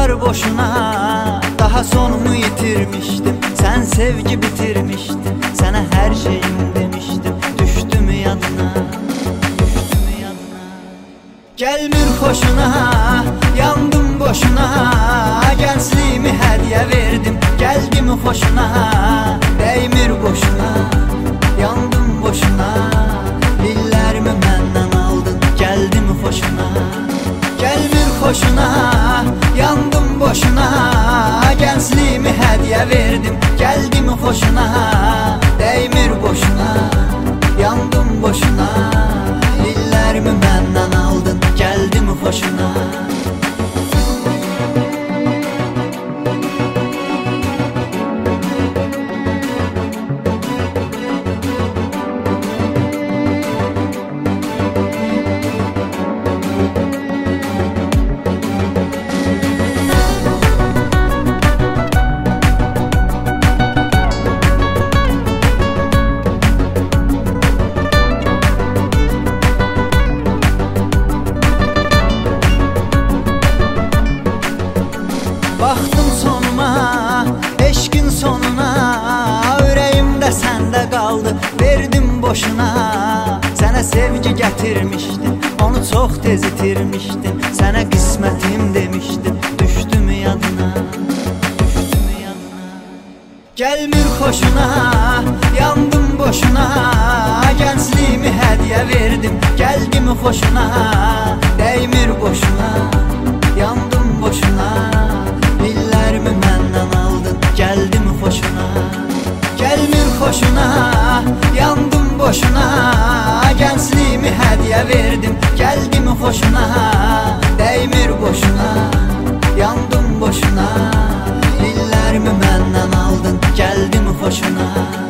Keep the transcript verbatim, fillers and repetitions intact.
yıllar boşuna, daha sonumu yitirmiştim. Sen sevgi bitirmiştin, sana her şeyim demiştim. Düştü mü yadına, düştü mü yadına? Gelmir hoşuna, yandım boşuna. Gençliğimi hediye verdim, geldi mi hoşuna? Değmir boşuna, yandım boşuna. Dillerimi benden aldın, geldi mi hoşuna? Gelmir hoşuna, yandım boşuna. Gençliğimi hediye verdim, geldi mi hoşuna? Değmir boşuna, yandım boşuna. Dillerimi benden aldın, geldi mi hoşuna? Baktım sonuma, eşkin sonuna. Yüreğimde sende kaldı, verdim boşuna. Sana sevgi getirmiştim, onu çok tez itirmiştim. Sana kısmetim demiştim, düştü mü yadına, düştü mü yadına? Gelmir hoşuna, yandım boşuna. Gençliğimi hediye verdim, geldi mi hoşuna? Değmir boşuna, yandım boşuna. Dillerimi benden aldın, geldi mi hoşuna? Gelmir hoşuna, yandım boşuna. Gençliğimi hediye verdim, geldi mi hoşuna? Değmir boşuna, yandım boşuna. Dillerimi benden aldın, geldi mi hoşuna?